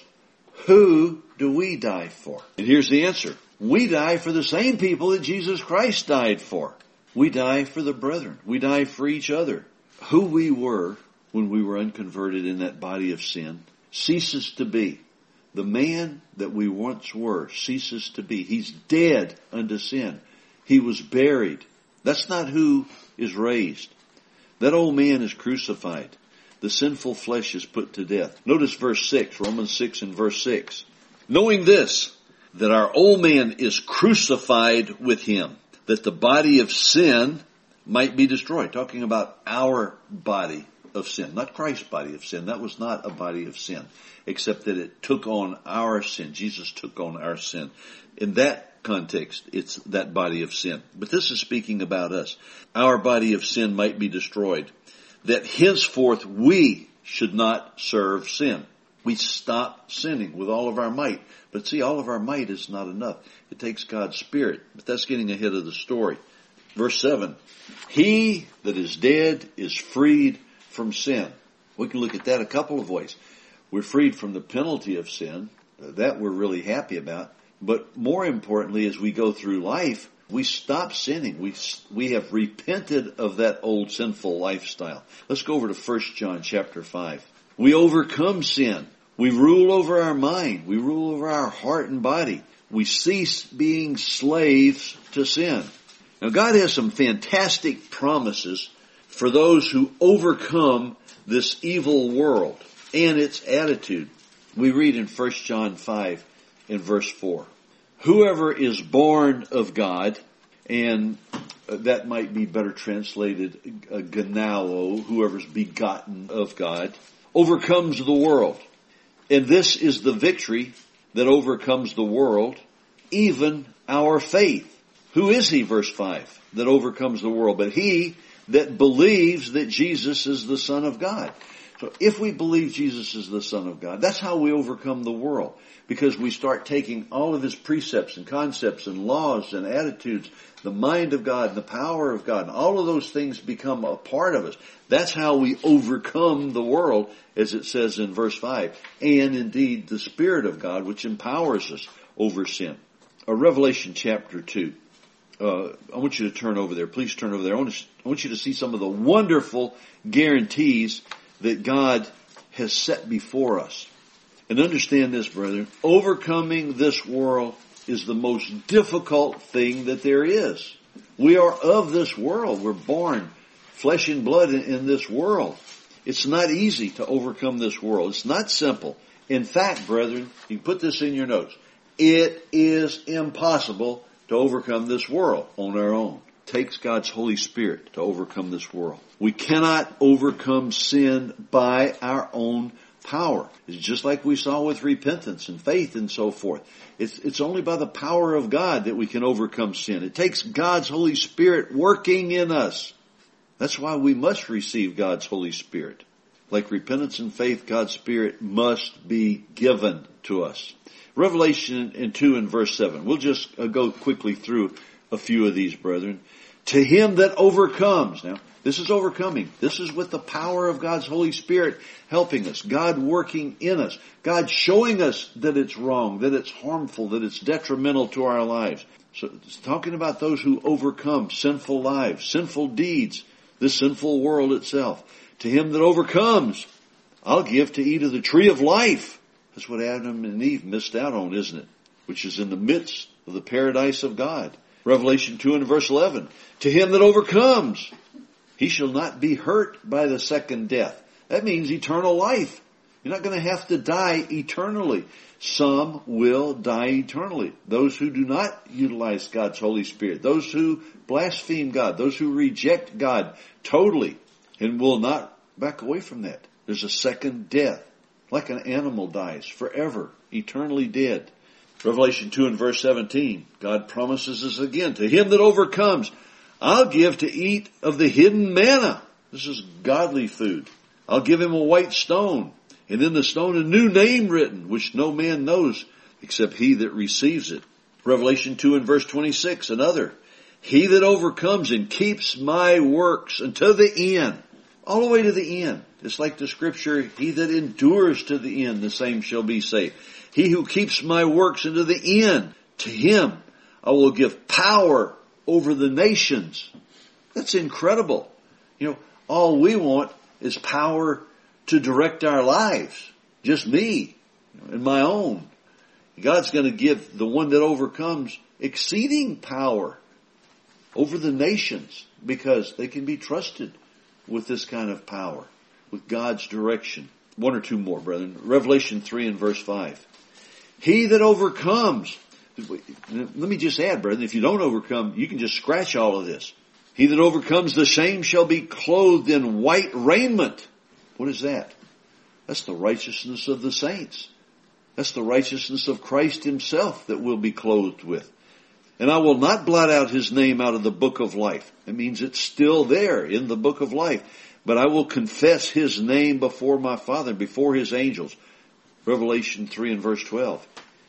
Who do we die for? And here's the answer. We die for the same people that Jesus Christ died for. We die for the brethren. We die for each other. Who we were when we were unconverted in that body of sin ceases to be. The man that we once were ceases to be. He's dead unto sin. He was buried. That's not who is raised. That old man is crucified. The sinful flesh is put to death. Notice verse 6, Romans 6 and verse 6. Knowing this, that our old man is crucified with Him, that the body of sin might be destroyed. Talking about our body of sin, not Christ's body of sin. That was not a body of sin, except that it took on our sin. Jesus took on our sin. In that context, it's that body of sin. But this is speaking about us. Our body of sin might be destroyed, that henceforth we should not serve sin. We stop sinning with all of our might. But see, all of our might is not enough. It takes God's Spirit. But that's getting ahead of the story. Verse 7, He that is dead is freed from sin. We can look at that a couple of ways. We're freed from the penalty of sin. That we're really happy about. But more importantly, as we go through life, we stop sinning. We have repented of that old sinful lifestyle. Let's go over to 1 John chapter 5. We overcome sin. We rule over our mind. We rule over our heart and body. We cease being slaves to sin. Now God has some fantastic promises for those who overcome this evil world and its attitude. We read in 1 John 5 in verse 4. Whoever is born of God, and that might be better translated, ganao, whoever's begotten of God, overcomes the world. And this is the victory that overcomes the world, even our faith. Who is he, verse 5, that overcomes the world? But he that believes that Jesus is the Son of God. So if we believe Jesus is the Son of God, that's how we overcome the world. Because we start taking all of His precepts and concepts and laws and attitudes, the mind of God and the power of God, and all of those things become a part of us. That's how we overcome the world, as it says in verse 5. And indeed, the Spirit of God, which empowers us over sin. Revelation chapter 2. I want you to turn over there. Please turn over there. I want you to see some of the wonderful guarantees that God has set before us. And understand this, brethren, overcoming this world is the most difficult thing that there is. We are of this world. We're born flesh and blood in this world. It's not easy to overcome this world. It's not simple. In fact, brethren, you can put this in your notes. It is impossible to overcome this world on our own. It takes God's Holy Spirit to overcome this world. We cannot overcome sin by our own power. It's just like we saw with repentance and faith and so forth. It's only by the power of God that we can overcome sin. It takes God's Holy Spirit working in us. That's why we must receive God's Holy Spirit. Like repentance and faith, God's Spirit must be given to us. Revelation 2 and verse 7. We'll just go quickly through a few of these, brethren. To him that overcomes. Now, this is overcoming. This is with the power of God's Holy Spirit helping us. God working in us. God showing us that it's wrong, that it's harmful, that it's detrimental to our lives. So it's talking about those who overcome sinful lives, sinful deeds, this sinful world itself. To him that overcomes, I'll give to eat of the tree of life. That's what Adam and Eve missed out on, isn't it? which is in the midst of the paradise of God. Revelation 2 and verse 11. To him that overcomes, he shall not be hurt by the second death. That means eternal life. You're not going to have to die eternally. Some will die eternally. Those who do not utilize God's Holy Spirit. Those who blaspheme God. Those who reject God totally and will not back away from that. There's a second death. Like an animal dies forever, eternally dead. Revelation 2 and verse 17, God promises us again, to him that overcomes, I'll give to eat of the hidden manna. This is godly food. I'll give him a white stone, and in the stone a new name written, which no man knows except he that receives it. Revelation 2 and verse 26, another, he that overcomes and keeps my works unto the end, all the way to the end. It's like the scripture, he that endures to the end, the same shall be saved. He who keeps my works unto the end, to him I will give power over the nations. That's incredible. You know, all we want is power to direct our lives. Just me and my own. God's going to give the one that overcomes exceeding power over the nations because they can be trusted with this kind of power, with God's direction. One or two more, brethren. Revelation 3 and verse 5. He that overcomes. Let me just add, brethren, if you don't overcome, you can just scratch all of this. He that overcomes, the same shall be clothed in white raiment. What is that? That's the righteousness of the saints. That's the righteousness of Christ himself that we'll be clothed with. And I will not blot out his name out of the book of life. It means it's still there in the book of life. But I will confess his name before my Father, before his angels. Revelation 3 and verse 12.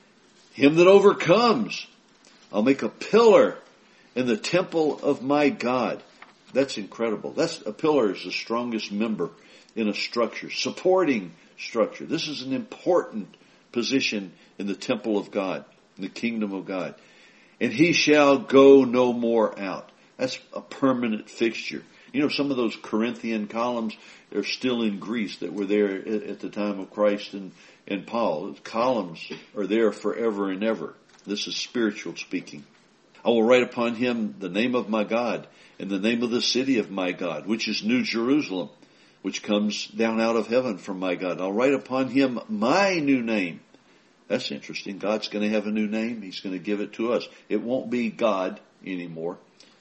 Him that overcomes, I'll make a pillar in the temple of my God. That's incredible. A pillar is the strongest member in a structure, supporting structure. This is an important position in the temple of God, in the kingdom of God. And he shall go no more out. That's a permanent fixture. You know, some of those Corinthian columns are still in Greece that were there at the time of Christ and Paul. The columns are there forever and ever. This is spiritual speaking. I will write upon him the name of my God and the name of the city of my God, which is New Jerusalem, which comes down out of heaven from my God. I'll write upon him my new name. That's interesting. God's going to have a new name. He's going to give it to us. It won't be God anymore.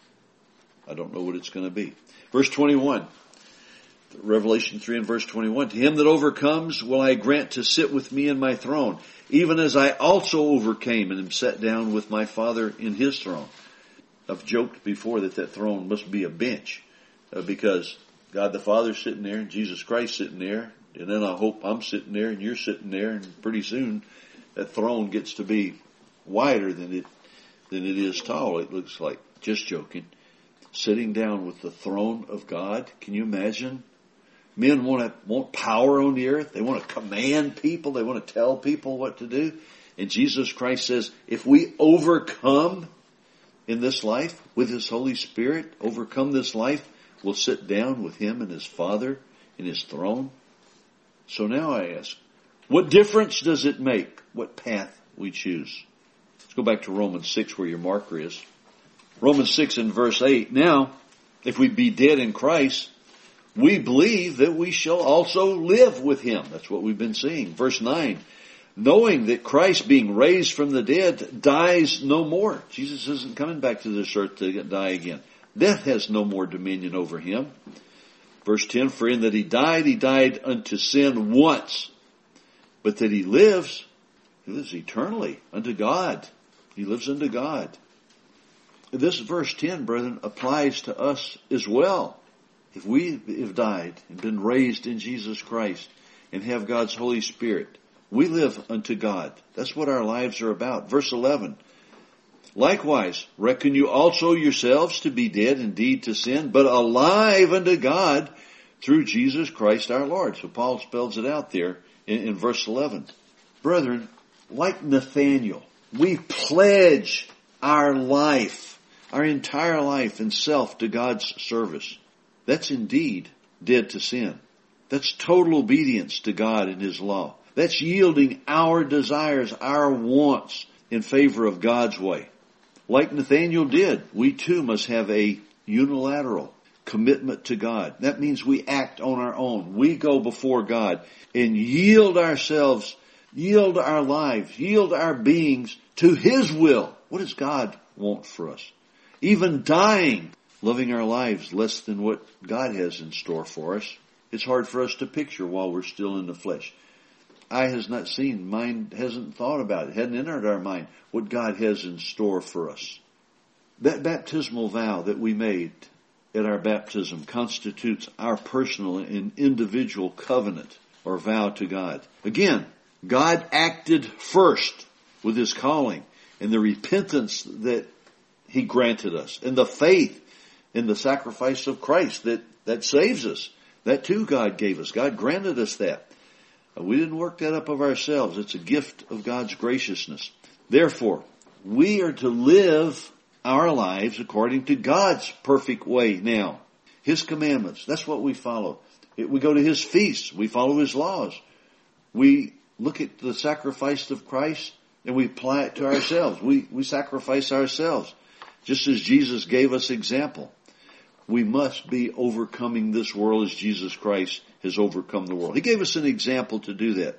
I don't know what it's going to be. Verse 21. Revelation 3 and verse 21. To him that overcomes will I grant to sit with me in my throne, even as I also overcame and am set down with my Father in his throne. I've joked before that throne must be a bench because God the Father's sitting there and Jesus Christ sitting there. And then I hope I'm sitting there and you're sitting there, and pretty soon that throne gets to be wider than it is tall. It looks like. Just joking. Sitting down with the throne of God. Can you imagine? Men want power on the earth. They want to command people. They want to tell people what to do. And Jesus Christ says, if we overcome in this life with his Holy Spirit, overcome this life, we'll sit down with him and his Father in his throne. So now I ask, what difference does it make what path we choose? Let's go back to Romans 6 where your marker is. Romans 6 and verse 8. Now, if we be dead in Christ, we believe that we shall also live with him. That's what we've been seeing. Verse 9. Knowing that Christ being raised from the dead dies no more. Jesus isn't coming back to this earth to die again. Death has no more dominion over him. Verse 10. For in that he died unto sin once. But that he lives eternally unto God. He lives unto God. This verse 10, brethren, applies to us as well. If we have died and been raised in Jesus Christ and have God's Holy Spirit, we live unto God. That's what our lives are about. Verse 11. Likewise, reckon you also yourselves to be dead indeed to sin, but alive unto God through Jesus Christ our Lord. So Paul spells it out there in verse 11. Brethren, like Nathaniel, we pledge our life, our entire life and self to God's service. That's indeed dead to sin. That's total obedience to God and his law. That's yielding our desires, our wants, in favor of God's way. Like Nathanael did, we too must have a unilateral commitment to God. That means we act on our own. We go before God and yield ourselves, yield our lives, yield our beings to His will. What does God want for us? Even dying, loving our lives less than what God has in store for us. It's hard for us to picture while we're still in the flesh. Eye has not seen, mind hasn't thought about it, hadn't entered our mind what God has in store for us. That baptismal vow that we made at our baptism constitutes our personal and individual covenant or vow to God. Again, God acted first with His calling and the repentance that He granted us and the faith in the sacrifice of Christ that saves us. That too God gave us. God granted us that. We didn't work that up of ourselves. It's a gift of God's graciousness. Therefore, we are to live our lives according to God's perfect way now. His commandments, that's what we follow. We go to His feasts. We follow His laws. We look at the sacrifice of Christ and we apply it to ourselves. We sacrifice ourselves. Just as Jesus gave us example. We must be overcoming this world as Jesus Christ has overcome the world. He gave us an example to do that.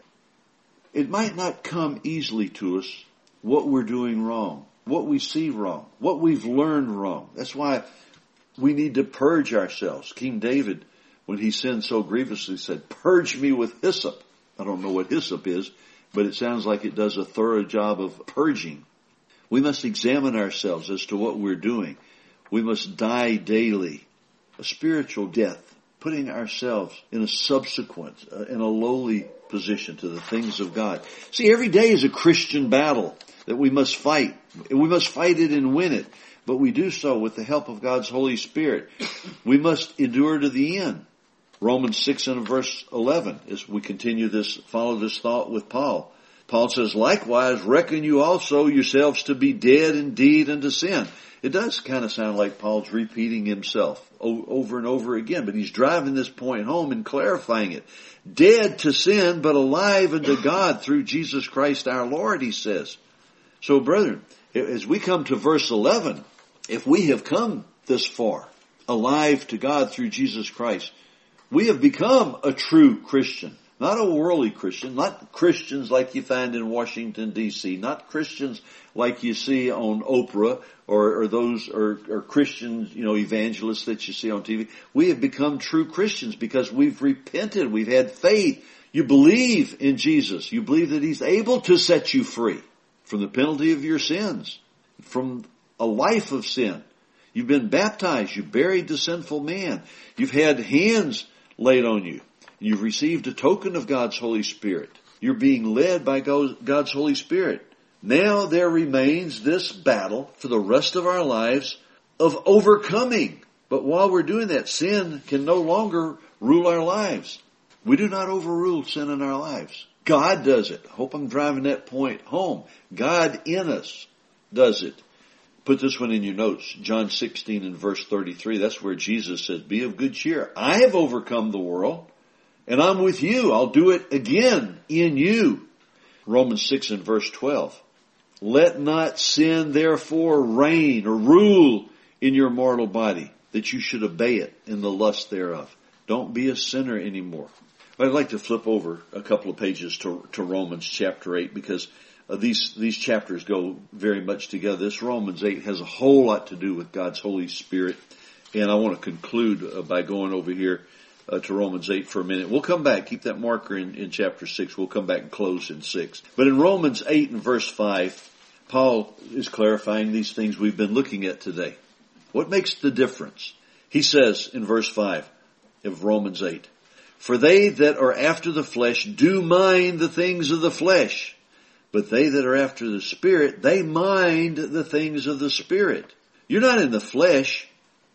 It might not come easily to us what we're doing wrong, what we see wrong, what we've learned wrong. That's why we need to purge ourselves. King David, when he sinned so grievously, said, "Purge me with hyssop." I don't know what hyssop is, but it sounds like it does a thorough job of purging. We must examine ourselves as to what we're doing. We must die daily, a spiritual death, putting ourselves in a subsequent, in a lowly position to the things of God. See, every day is a Christian battle that we must fight. We must fight it and win it, but we do so with the help of God's Holy Spirit. We must endure to the end. Romans 6 and verse 11, as we continue this, follow this thought with Paul. Paul says, "Likewise, reckon you also yourselves to be dead indeed unto sin." It does kind of sound like Paul's repeating himself over and over again, but he's driving this point home and clarifying it. Dead to sin, but alive unto God through Jesus Christ our Lord, he says. So, brethren, as we come to verse 11, if we have come this far, alive to God through Jesus Christ, we have become a true Christian. Not a worldly Christian, not Christians like you find in Washington, D.C., not Christians like you see on Oprah or those or Christians, evangelists that you see on TV. We have become true Christians because we've repented, we've had faith. You believe in Jesus. You believe that He's able to set you free from the penalty of your sins, from a life of sin. You've been baptized. You buried the sinful man. You've had hands laid on you. You've received a token of God's Holy Spirit. You're being led by God's Holy Spirit. Now there remains this battle for the rest of our lives of overcoming. But while we're doing that, sin can no longer rule our lives. We do not overrule sin in our lives. God does it. I hope I'm driving that point home. God in us does it. Put this one in your notes. John 16 and verse 33. That's where Jesus says, "Be of good cheer. I have overcome the world. And I'm with you. I'll do it again in you." Romans 6 and verse 12. "Let not sin therefore reign or rule in your mortal body, that you should obey it in the lust thereof." Don't be a sinner anymore. I'd like to flip over a couple of pages to Romans chapter 8 because these chapters go very much together. This Romans 8 has a whole lot to do with God's Holy Spirit. And I want to conclude by going over here to Romans 8 for a minute. We'll come back. Keep that marker in chapter 6. We'll come back and close in 6. But in Romans 8 and verse 5, Paul is clarifying these things we've been looking at today. What makes the difference? He says in verse 5 of Romans 8, "For they that are after the flesh do mind the things of the flesh, but they that are after the Spirit, they mind the things of the Spirit." You're not in the flesh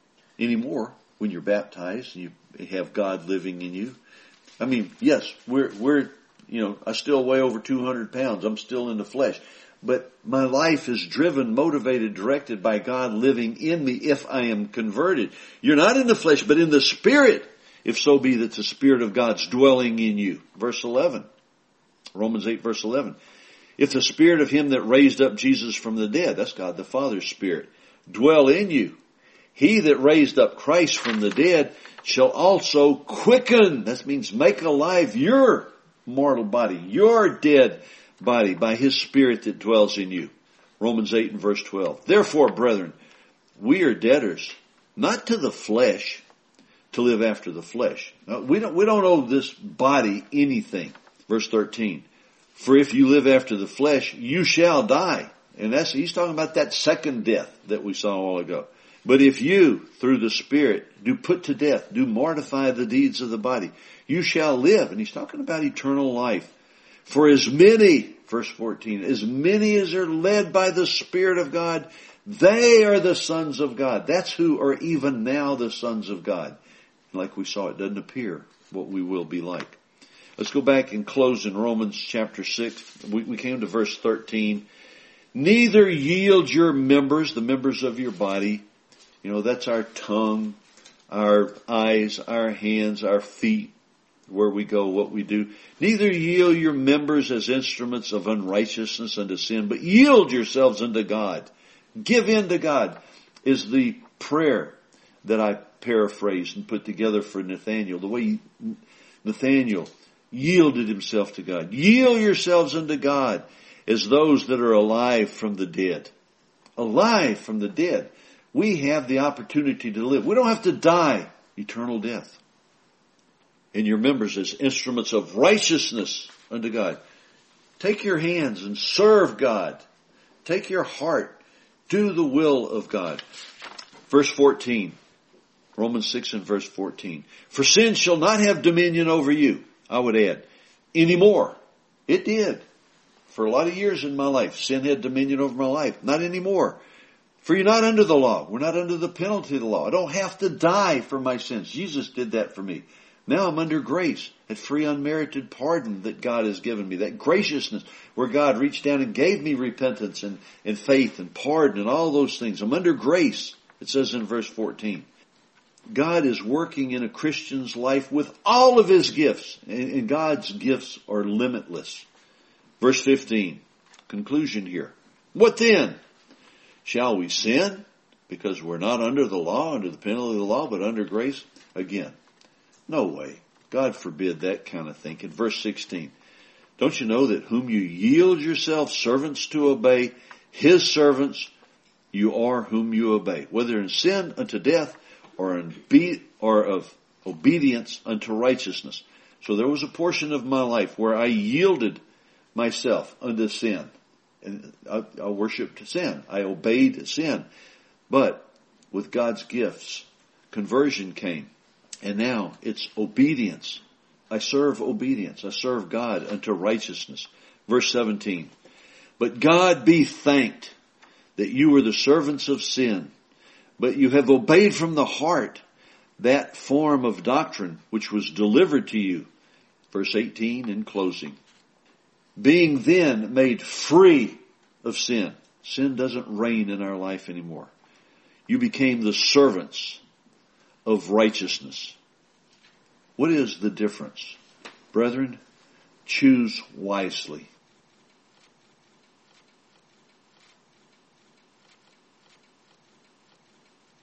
anymore when you're baptized and you have God living in you. I mean, yes, we're I still weigh over 200 pounds. I'm still in the flesh. But my life is driven, motivated, directed by God living in me if I am converted. You're not in the flesh, but in the Spirit, if so be that the Spirit of God's dwelling in you. Verse 11. Romans 8 verse 11. If the Spirit of him that raised up Jesus from the dead, that's God the Father's Spirit, dwell in you, he that raised up Christ from the dead shall also quicken, that means make alive your mortal body, your dead body, by his Spirit that dwells in you. Romans 8 and verse 12. Therefore, brethren, we are debtors, not to the flesh, to live after the flesh. Now, we don't owe this body anything. Verse 13. For if you live after the flesh, you shall die. And he's talking about that second death that we saw a while ago. But if you, through the Spirit, do put to death, do mortify the deeds of the body, you shall live. And he's talking about eternal life. For as many, verse 14, as many as are led by the Spirit of God, they are the sons of God. That's who are even now the sons of God. Like we saw, it doesn't appear what we will be like. Let's go back and close in Romans chapter 6. We came to verse 13. Neither yield your members, the members of your body, that's our tongue, our eyes, our hands, our feet, where we go, what we do. Neither yield your members as instruments of unrighteousness unto sin, but yield yourselves unto God. Give in to God is the prayer that I paraphrased and put together for Nathaniel. The way Nathaniel yielded himself to God. Yield yourselves unto God as those that are alive from the dead. Alive from the dead. We have the opportunity to live. We don't have to die eternal death. And your members as instruments of righteousness unto God. Take your hands and serve God. Take your heart. Do the will of God. Verse 14. Romans 6 and verse 14. For sin shall not have dominion over you, I would add, anymore. It did. For a lot of years in my life, sin had dominion over my life. Not anymore. For you're not under the law. We're not under the penalty of the law. I don't have to die for my sins. Jesus did that for me. Now I'm under grace, that free unmerited pardon that God has given me, that graciousness where God reached down and gave me repentance and faith and pardon and all those things. I'm under grace, it says in verse 14. God is working in a Christian's life with all of his gifts, and God's gifts are limitless. Verse 15, conclusion here. What then? Shall we sin because we're not under the law, under the penalty of the law, but under grace? Again, no way. God forbid that kind of thinking. Verse 16, don't you know that whom you yield yourselves servants to obey, his servants you are whom you obey, whether in sin unto death or of obedience unto righteousness. So there was a portion of my life where I yielded myself unto sin. And I worshiped sin. I obeyed sin. But with God's gifts, conversion came. And now it's obedience. I serve obedience. I serve God unto righteousness. Verse 17. But God be thanked that you were the servants of sin, but you have obeyed from the heart that form of doctrine which was delivered to you. Verse 18 in closing. Being then made free of sin. Sin doesn't reign in our life anymore. You became the servants of righteousness. What is the difference? Brethren, choose wisely.